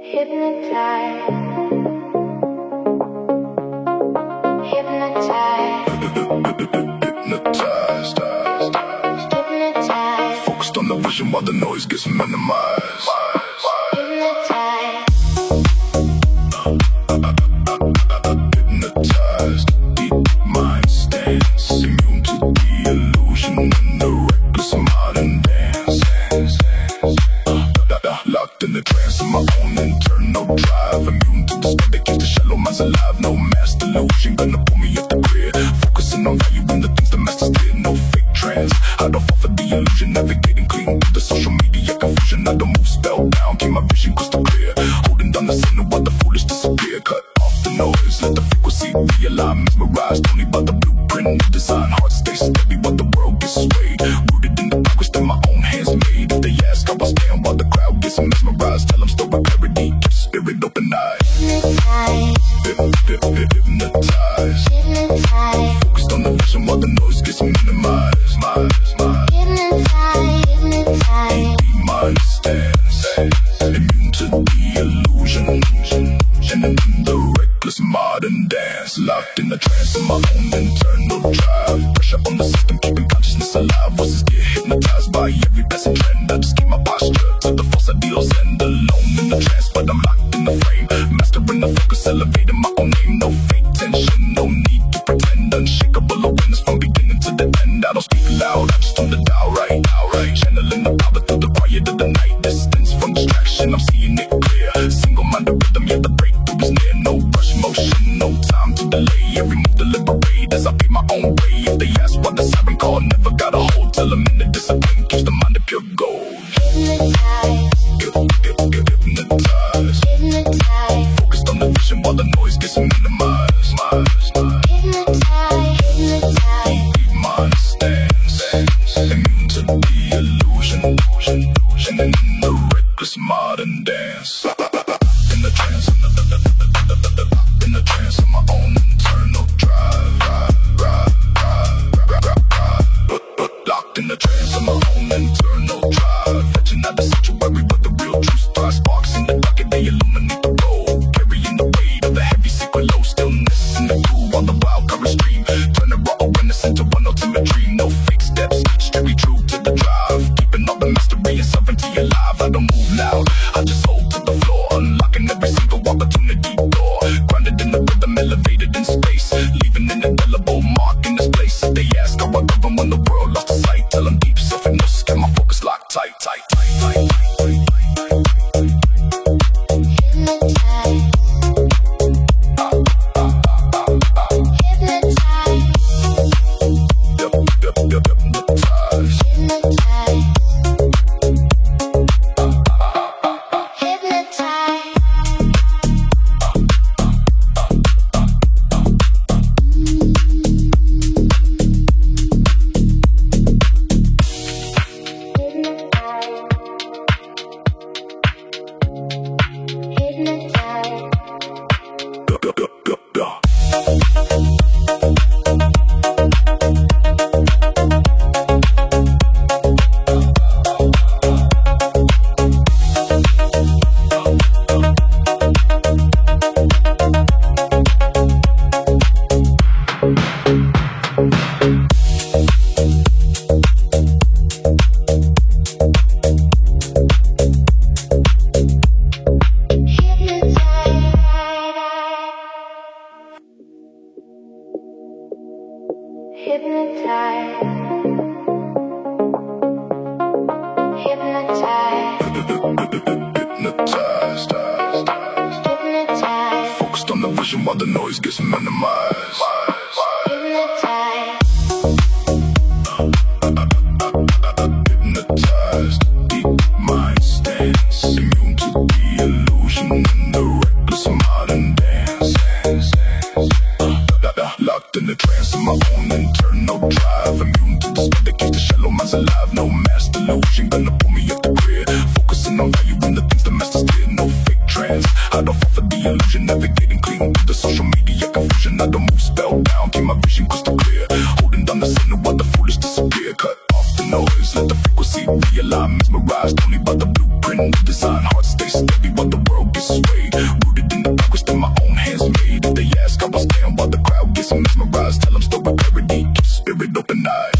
Hypnotized, hypnotized, hypnotized, Focused on the vision while the noise gets minimized. hypnotized, Hypnotized, deep mind stance, immune to the illusion and the reckless modern dance. Locked in the trance of my own internal drive, immune to the state that keeps the shallow minds alive. No mass delusion gonna pull me up the grid, focusing on value in the things the masters did. No fake trends, I don't fall for the illusion, navigating clean through the social media confusion. I don't move spellbound, keep my vision crystal clear, holding down the center while the foolish disappear. Cut off the noise, let the frequency realign, mesmerized only by the blueprint of design. Heart stay steady while the world gets swayed, rooted in the progress that my own hands made. If they ask how I stand while the crowd gets mesmerized, tell them still with clarity, keep spirit open-eyed. hypnotized, Hypnotized, hypnotized, focused on the vision while the noise gets minimized. hypnotized, hypnotized, Deep mind stance, immune to the illusion, and in the reckless modern dance. Locked in the trance of my own internal drive, pressure on the system keeping consciousness alive. Voices get hypnotized by every passing trend. I just keep my posture to the false ideals and alone in the trance, but I'm locked in the frame, mastering the focus, elevating my own name. No fake tension, no need to pretend. Unshakable awareness from beginning to the end. I don't speak loud, I just tune the dial right. Channeling the power through the quiet of the night. Distance from distraction, I'm seeing it clear. Single-minded rhythm, yeah, the breakthrough is near. No rush motion, no time to delay. Every move deliberate as I pay my own way. If they ask why the siren call, never got a hold. Till I'm in the discipline, keeps the mind of pure gold. hypnotized, Hypnotized, hypnotized, focused on the vision while the noise gets minimized. hypnotized, hypnotized, Deep mind stance, immune to the illusion, and in the reckless modern dance. In the trance, in the trance of my own internal drive. Locked in the trance of my own internal drive, fetching out the sanctuary where the real truth thrives. Sparks in the dark and they illuminate the road, carrying the weight of the heavy secret low. Stillness in the groove while the wild current stream, turning raw awareness into one ultimate dream. No fake steps, strictly true to the drive, keeping all the mastery and sovereignty alive. I don't move loud, I just hold to the floor, unlocking every single opportunity door. Grounded in the rhythm, elevated in space, leaving an indelible mark in this place. If they ask how I govern when the world lost sight, tell them deep self-hypnosis, get my focus locked tight. Hypnotized, focused on the vision while the noise gets minimized. Hypnotized, deep mind stance, immune to the illusion and the reckless modern dance. Locked in the trance of my own internal drive, immune to the state that keeps the shallow minds alive. No mass delusion gonna pull me up the grid, focusing on value in the things the masters did. No fake trends, I don't fall for the illusion, navigating clean through the social media confusion. I don't move spellbound, keep my vision crystal clear, holding down the center while the foolish disappear. Cut off the noise, let the frequency realign, mesmerized only by the blueprint of design. Heart stay steady while the world gets get swayed. Rooted in the progress that my own hands made. If they ask, I will stand while the crowd gets mesmerized. Tell them still with clarity, keep the spirit open-eyed.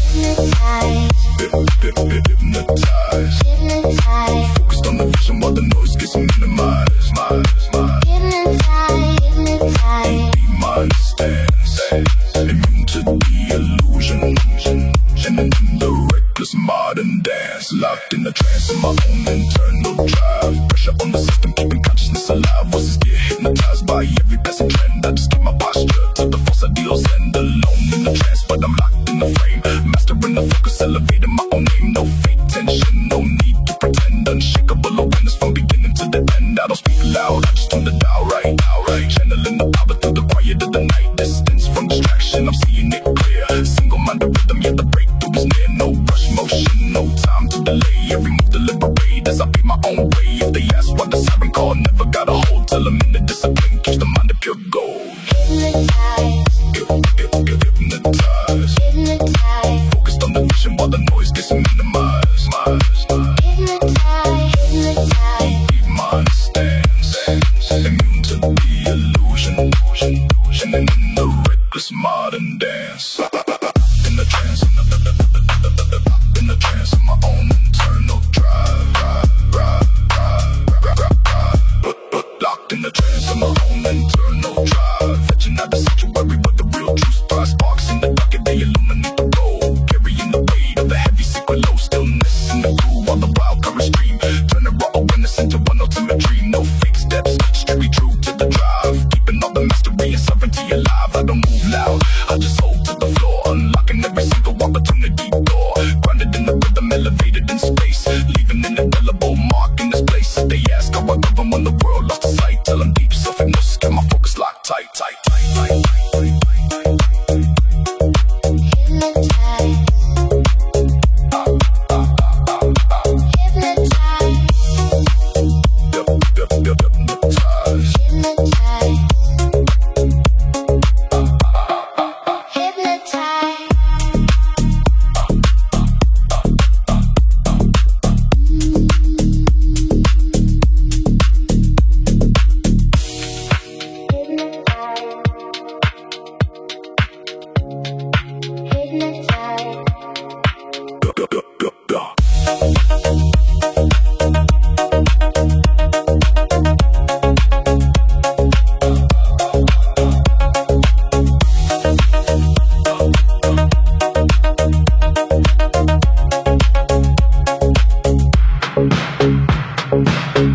Hypnotized. Hypnotized. Focused on the vision while the noise gets minimized. Hypnotized. Hypnotized. Be my stance, immune to the illusion, and in the reckless modern dance, locked in the trance of my own internal drive. Pressure on the system, keeping consciousness alive. Voices get hypnotized by every passing trend. I just keep my posture till the false ideals end. Alone in the trance, but I'm locked in the frame. Mastering the focus, elevating my own name. No fake tension, no need to pretend. Unshakable awareness from beginning to the end. I don't speak loud, I just tune the dial right. Channeling the power through the quiet of the night. Distance from distraction, I'm seeing it clear. Single-minded rhythm, yet the breakthrough is near. No rush motion, no time to delay. Every move deliberate as I pay my own way. If they ask why the siren call never got a hold, tell them in the discipline keeps the mind of pure gold. Hypnotized. Hypnotized. Hypnotized. Focused on the vision while the noise gets minimized. Hypnotized. Hypnotized. Be my stance, immune to the illusion, and in the reckless modern dance. In the trance, in the trance of my own internal drive. Locked in the trance of my own internal drive. Fetching out the sanctuary where the real truth thrives. Sparks in the dark and they illuminate the road. Carrying the weight of the heavy secret low. Stillness in the groove while the wild current stream. Turning raw awareness into one ultimate dream. No fake steps, strictly true to the drive. Keeping all the mastery and sovereignty alive. I don't move loud, I just hold to the floor. Unlocking every single opportunity door. Grounded in the rhythm, elevated in space. Leaving an indelible mark in this place. If they ask how I govern when the world lost sight, tell them deep self-hypnosis, got my focus locked tight. Hypnotized.